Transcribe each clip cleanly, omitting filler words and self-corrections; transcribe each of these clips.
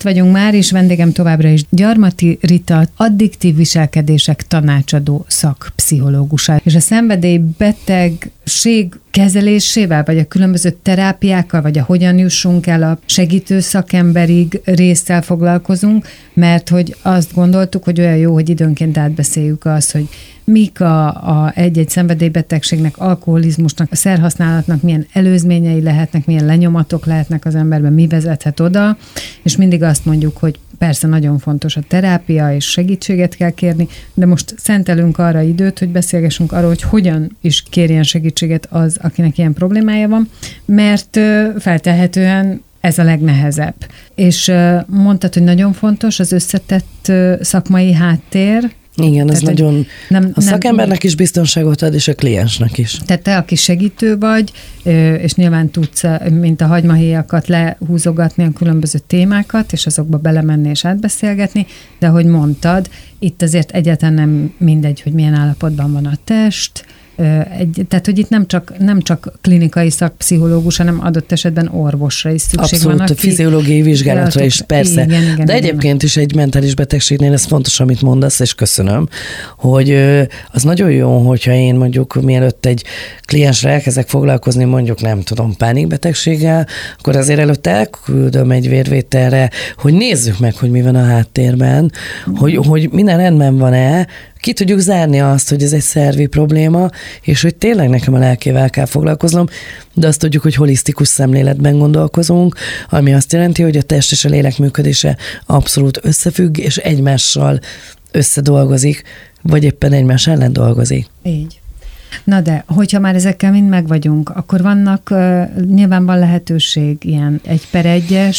vagyunk már, és vendégem továbbra is Gyarmati Rita, addiktív viselkedések tanácsadó szakpszichológusa. És a szenvedélybetegség kezelésével, vagy a különböző terápiákkal, vagy a hogyan jussunk el a segítő szakemberig résszel foglalkozunk, mert hogy azt gondoltuk, hogy olyan jó, hogy időnként átbeszéljük azt, hogy mik egy-egy szenvedélybetegségnek, alkoholizmusnak, a szerhasználatnak milyen előzményei lehetnek, milyen lenyomatok lehetnek az emberben, mi vezethet oda, és mindig azt mondjuk, hogy persze nagyon fontos a terápia, és segítséget kell kérni, de most szentelünk arra időt, hogy beszélgessünk arról, hogy hogyan is kérjen segítséget az, akinek ilyen problémája van, mert feltehetően ez a legnehezebb. És mondtad, hogy nagyon fontos az összetett szakmai háttér. Igen, ez nagyon a szakembernek is biztonságot ad, és a kliensnek is. Tehát te, aki segítő vagy, és nyilván tudsz, mint a hagymahéjakat lehúzogatni a különböző témákat, és azokba belemenni és átbeszélgetni, de ahogy mondtad, itt azért egyáltalán nem mindegy, hogy milyen állapotban van a test, tehát, hogy itt nem csak klinikai szakpszichológus, hanem adott esetben orvosra is szükség van. Abszolút, fiziológiai vizsgálatra is, persze. Igen, de egyébként is egy mentális betegségnél ez fontos, amit mondasz, és köszönöm, hogy az nagyon jó, hogyha én mondjuk mielőtt egy kliensre elkezdek foglalkozni, mondjuk nem tudom, pánikbetegséggel, akkor azért előtt elküldöm egy vérvételre, hogy nézzük meg, hogy mi van a háttérben, hogy minden rendben van-e, ki tudjuk zárni azt, hogy ez egy szervi probléma, és hogy tényleg nekem a lelkével kell foglalkoznom, de azt tudjuk, hogy holisztikus szemléletben gondolkozunk, ami azt jelenti, hogy a test és a lélek működése abszolút összefügg, és egymással összedolgozik, vagy éppen egymás ellen dolgozik. Így. Na de, hogyha már ezekkel mind megvagyunk, akkor nyilván van lehetőség ilyen 1/1-es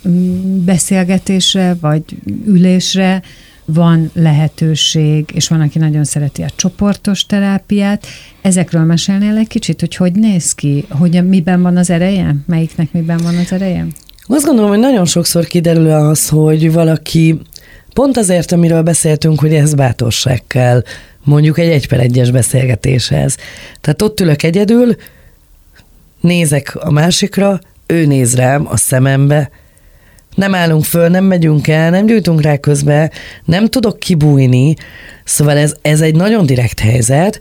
beszélgetésre, vagy ülésre, van lehetőség, és van, aki nagyon szereti a csoportos terápiát. Ezekről mesélnél egy kicsit, hogy néz ki, hogy miben van az ereje? Melyiknek miben van az ereje? Azt gondolom, hogy nagyon sokszor kiderül az, hogy valaki pont azért, amiről beszéltünk, hogy ez bátorság kell, mondjuk egy 1/1-es beszélgetéshez. Tehát ott ülök egyedül, nézek a másikra, ő néz rám a szemembe, nem állunk föl, nem megyünk el, nem gyújtunk rá közbe, nem tudok kibújni, szóval ez egy nagyon direkt helyzet,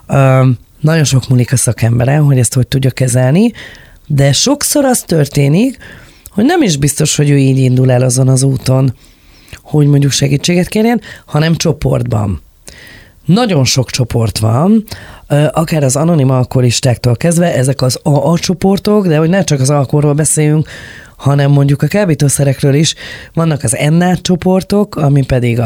nagyon sok múlik a szakemberen, hogy ezt hogy tudja kezelni, de sokszor az történik, hogy nem is biztos, hogy ő így indul el azon az úton, hogy mondjuk segítséget kérjen, hanem csoportban. Nagyon sok csoport van, akár az anonim alkoholistáktól kezdve, ezek az AA csoportok, de hogy ne csak az alkoholról beszéljünk, hanem mondjuk a kábítószerekről is. Vannak az NA csoportok, ami pedig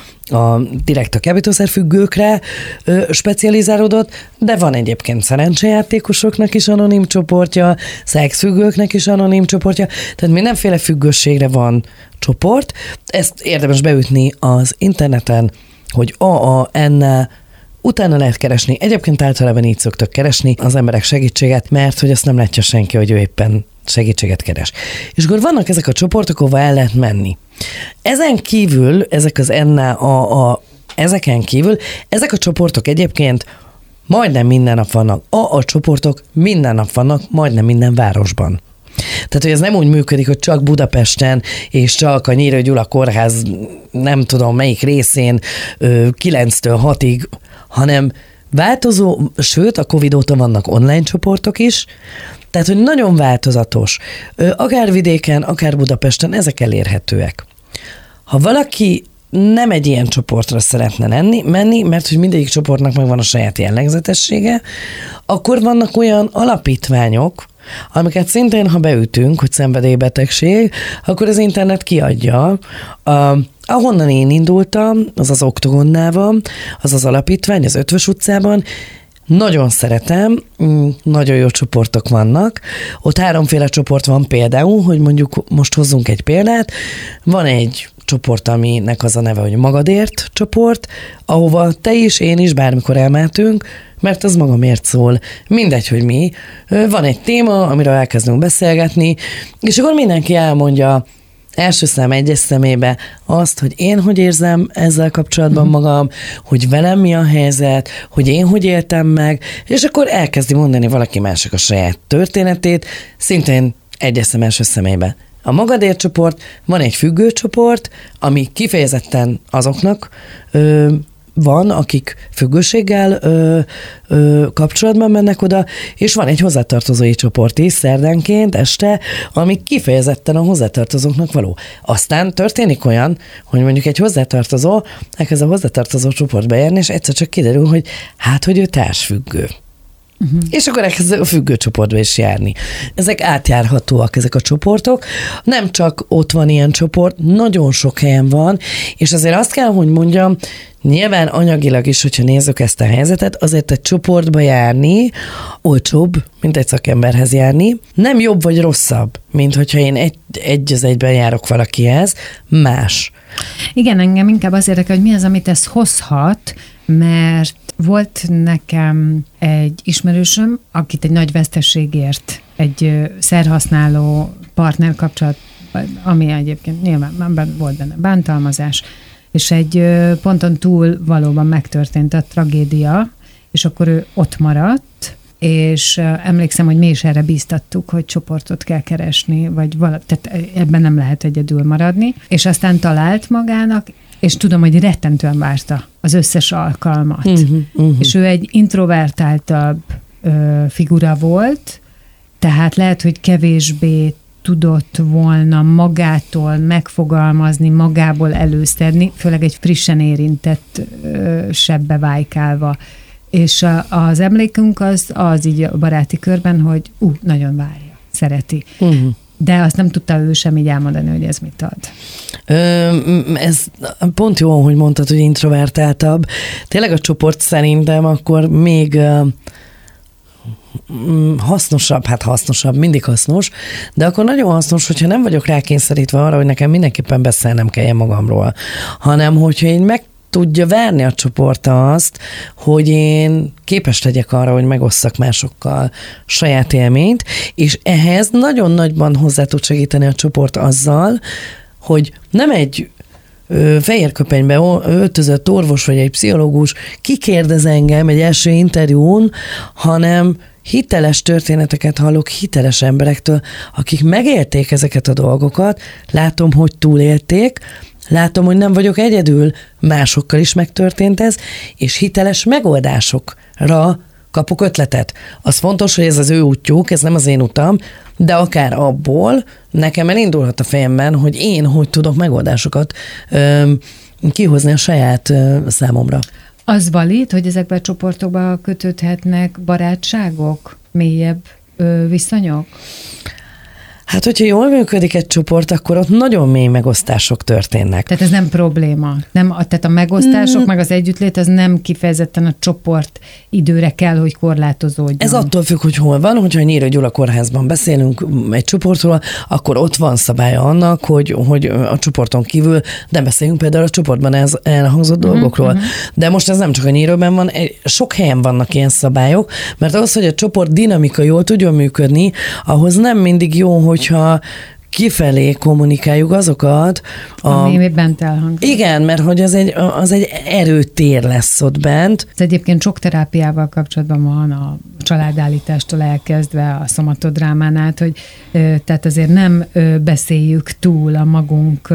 direkt a kábítószerfüggőkre specializálódott, de van egyébként szerencsejátékosoknak is anonim csoportja, szexfüggőknek is anonim csoportja, tehát mindenféle függőségre van csoport. Ezt érdemes beütni az interneten, hogy AA, NA, utána lehet keresni. Egyébként általában így szoktak keresni az emberek segítséget, mert hogy azt nem látja senki, hogy ő éppen segítséget keres. És akkor vannak ezek a csoportok, ahova el lehet menni. Ezen kívül, ezek az NA, ezeken kívül, ezek a csoportok egyébként majdnem minden nap vannak. A csoportok minden nap vannak, majdnem minden városban. Tehát, hogy ez nem úgy működik, hogy csak Budapesten és csak a Nyírő Gyula kórház nem tudom melyik részén 9-től 6-ig, hanem változó, sőt a Covid óta vannak online csoportok is, tehát, hogy nagyon változatos. Akár vidéken, akár Budapesten ezek elérhetőek. Ha valaki nem egy ilyen csoportra szeretne menni, mert hogy mindegyik csoportnak megvan a saját jellegzetessége, akkor vannak olyan alapítványok, amiket szintén, ha beütünk, hogy szenvedélybetegség, akkor az internet kiadja. Ahonnan én indultam, az az Oktogonnál van, az az alapítvány, az Ötvös utcában, nagyon szeretem, nagyon jó csoportok vannak. Ott 3 csoport van például, hogy mondjuk most hozzunk egy példát. Van egy csoport, aminek az a neve, hogy Magadért csoport, ahova te is, én is bármikor elmehetünk, mert az magamért szól. Mindegy, hogy mi. Van egy téma, amiről elkezdünk beszélgetni, és akkor mindenki elmondja első szám, egyes szemébe azt, hogy én hogy érzem ezzel kapcsolatban magam, hogy velem mi a helyzet, hogy én hogy éltem meg, és akkor elkezdi mondani valaki másik a saját történetét, szintén egyes szám, első szemébe. a magadért csoport, van egy függő csoport, ami kifejezetten azoknak van, akik függőséggel kapcsolatban mennek oda, és van egy hozzátartozói csoport is szerdánként este, ami kifejezetten a hozzátartozóknak való. Aztán történik olyan, hogy mondjuk egy hozzátartozó elkezd a hozzátartozó csoportba járni, és egyszer csak kiderül, hogy ő társfüggő. Uh-huh. És akkor elkezd a függő csoportba is járni. Ezek átjárhatóak, ezek a csoportok. Nem csak ott van ilyen csoport, nagyon sok helyen van, és azért azt kell, hogy mondjam, nyilván anyagilag is, hogyha nézzük ezt a helyzetet, azért egy csoportba járni olcsóbb, mint egy szakemberhez járni. Nem jobb vagy rosszabb, mint hogyha én egy az egyben járok valakihez, más. Igen, engem inkább az érdekel, hogy mi az, amit ez hozhat, mert volt nekem egy ismerősöm, akit egy nagy veszteségért egy szerhasználó partner kapcsolat, ami egyébként nyilván volt benne bántalmazás, és egy ponton túl valóban megtörtént a tragédia, és akkor ő ott maradt, és emlékszem, hogy mi is erre bíztattuk, hogy csoportot kell keresni, vagy tehát ebben nem lehet egyedül maradni, és aztán talált magának, és tudom, hogy rettentően várta az összes alkalmat. És ő egy introvertáltabb figura volt, tehát lehet, hogy kevésbé tudott volna magától megfogalmazni, magából előszedni, főleg egy frissen érintett sebbe vájkálva. És az emlékünk az így a baráti körben, hogy nagyon várja, szereti. De azt nem tudta ő sem így elmondani, hogy ez mit ad. Ez pont jó, hogy mondtad, hogy introvertáltabb. Tényleg a csoport szerintem akkor még hasznosabb, mindig hasznos, de akkor nagyon hasznos, hogyha nem vagyok rákényszerítve arra, hogy nekem mindenképpen beszélnem kelljen magamról, hanem hogyha én meg tudja várni a csoport azt, hogy én képes legyek arra, hogy megosszak másokkal saját élményt, és ehhez nagyon nagyban hozzá tud segíteni a csoport azzal, hogy nem egy fehér köpenybe öltözött orvos vagy egy pszichológus kikérdez engem egy első interjún, hanem hiteles történeteket hallok hiteles emberektől, akik megélték ezeket a dolgokat, látom, hogy túlélték, látom, hogy nem vagyok egyedül, másokkal is megtörtént ez, és hiteles megoldásokra kapok ötletet. Az fontos, hogy ez az ő útjuk, ez nem az én utam, de akár abból nekem elindulhat a fejemben, hogy én hogy tudok megoldásokat kihozni a saját számomra. Az valid, hogy ezekben a csoportokban kötődhetnek barátságok, mélyebb viszonyok? Hát, hogyha jól működik egy csoport, akkor ott nagyon mély megosztások történnek. Tehát ez nem probléma. Tehát a megosztások, meg az együttlét, az nem kifejezetten a csoport időre kell, hogy korlátozódjon. Ez attól függ, hogy hol van, hogyha a Nyíri Gyula kórházban beszélünk egy csoportról, akkor ott van szabálya annak, hogy a csoporton kívül nem beszélünk például a csoportban elhangzott dolgokról. De most ez nem csak a Nyíriben van, sok helyen vannak ilyen szabályok, mert az, hogy a csoport dinamika jól tudjon működni, ahhoz nem mindig jó, hogyha kifelé kommunikáljuk azokat. Ami bent elhangzott. Igen, mert hogy az egy erőtér lesz ott bent. Ez egyébként sok terápiával kapcsolatban van, a családállítástól elkezdve a szomatodrámán át, hogy tehát azért nem beszéljük túl a magunk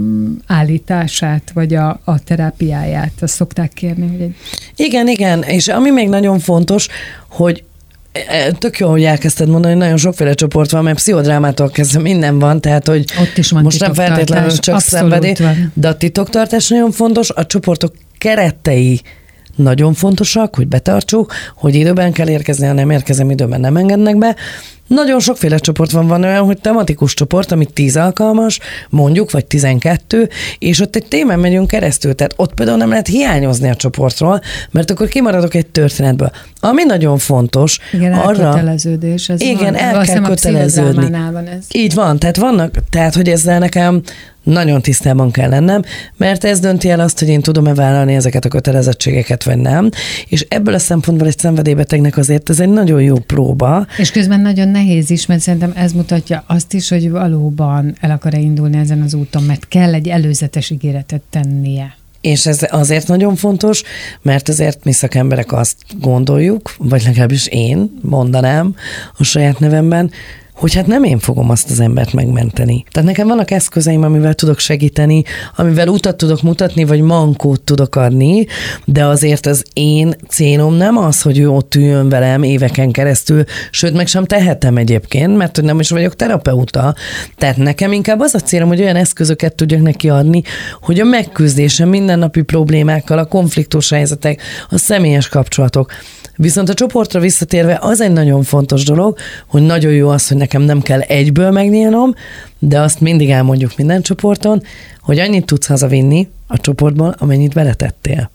állítását, vagy a terápiáját. Azt szokták kérni, hogy Igen, és ami még nagyon fontos, hogy tök jó, hogy elkezdted mondani, hogy nagyon sokféle csoport van, mert pszichodrámától kezdve minden van, tehát hogy ott is van most nem feltétlenül csak szenvedély, de a titoktartás nagyon fontos, a csoportok keretei nagyon fontosak, hogy betartsuk, hogy időben kell érkezni, ha nem érkezem időben, nem engednek be. Nagyon sokféle csoport van olyan, hogy tematikus csoport, ami 10 alkalmas, mondjuk, vagy 12, és ott egy témán megyünk keresztül, tehát ott például nem lehet hiányozni a csoportról, mert akkor kimaradok egy történetből. Ami nagyon fontos, igen, elköteleződés. Igen, el kell köteleződni. Van ez. Így van, tehát hogy ezzel nekem nagyon tisztában kell lennem, mert ez dönti el azt, hogy én tudom-e vállalni ezeket a kötelezettségeket, vagy nem. És ebből a szempontból egy szenvedélybetegnek azért ez egy nagyon jó próba. És közben nagyon nehéz is, mert szerintem ez mutatja azt is, hogy valóban el akar-e indulni ezen az úton, mert kell egy előzetes ígéretet tennie. És ez azért nagyon fontos, mert azért mi szakemberek azt gondoljuk, vagy legalábbis én mondanám a saját nevemben, hogy hát nem én fogom azt az embert megmenteni. Tehát nekem vannak eszközeim, amivel tudok segíteni, amivel utat tudok mutatni, vagy mankót tudok adni, de azért az én célom nem az, hogy ő ott üljön velem éveken keresztül, sőt, meg sem tehetem egyébként, mert hogy nem is vagyok terapeuta. Tehát nekem inkább az a célom, hogy olyan eszközöket tudjak neki adni, hogy a megküzdése mindennapi problémákkal, a konfliktus helyzetek, a személyes kapcsolatok. Viszont a csoportra visszatérve az egy nagyon fontos dolog, hogy nagyon jó az, hogy nekem nem kell egyből megnyílnom, de azt mindig elmondjuk minden csoporton, hogy annyit tudsz hazavinni a csoportból, amennyit beletettél.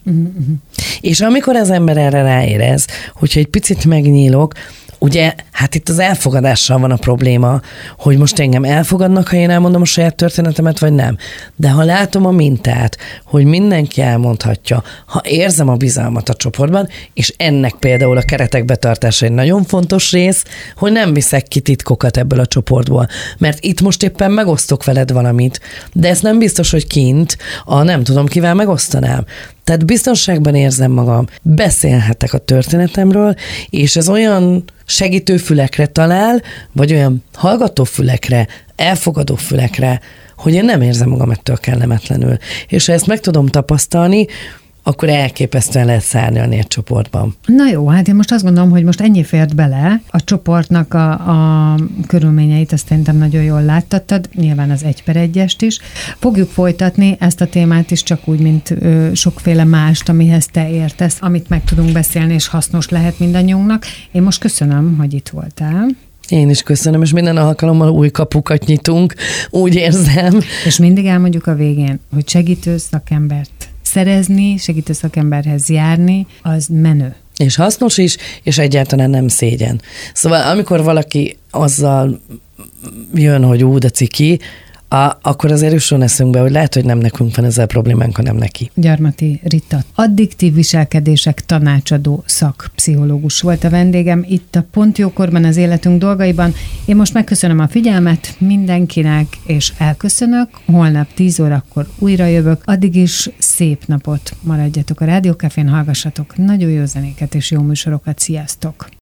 És amikor az ember erre ráérez, hogyha egy picit megnyílok, ugye, hát itt az elfogadással van a probléma, hogy most engem elfogadnak, ha én elmondom a saját történetemet, vagy nem. De ha látom a mintát, hogy mindenki elmondhatja, ha érzem a bizalmat a csoportban, és ennek például a keretek betartása egy nagyon fontos rész, hogy nem viszek ki titkokat ebből a csoportból. Mert itt most éppen megosztok veled valamit, de ezt nem biztos, hogy kint, nem tudom kivel megosztanám. Tehát biztonságban érzem magam, beszélhetek a történetemről, és ez olyan segítőfülekre talál, vagy olyan hallgatófülekre, elfogadófülekre, hogy én nem érzem magam ettől kellemetlenül. És ha ezt meg tudom tapasztalni, akkor elképesztően lehet szárnyalni egy csoportban. Na jó, hát én most azt gondolom, hogy most ennyi fért bele, a csoportnak a körülményeit, azt szerintem nagyon jól láttattad, nyilván az 1/1-est is. Fogjuk folytatni ezt a témát is, csak úgy, mint sokféle mást, amihez te értesz, amit meg tudunk beszélni, és hasznos lehet mindannyiunknak. Én most köszönöm, hogy itt voltál. Én is köszönöm, és minden alkalommal új kapukat nyitunk, úgy érzem. És mindig elmondjuk a végén, hogy segítő szakembert szerezni, segítő szakemberhez járni, az menő. És hasznos is, és egyáltalán nem szégyen. Szóval amikor valaki azzal jön, hogy de ciki, akkor azért jusson eszünkbe, hogy lehet, hogy nem nekünk van ezzel problémánk, hanem neki. Gyarmati Rita, addiktív viselkedések tanácsadó szakpszichológus volt a vendégem itt a Pont Jókorban, az életünk dolgaiban. Én most megköszönöm a figyelmet mindenkinek, és elköszönök. Holnap 10 órakor újra jövök. Addig is szép napot, maradjatok a Rádió Cafén, hallgassatok nagyon jó zenéket és jó műsorokat. Sziasztok!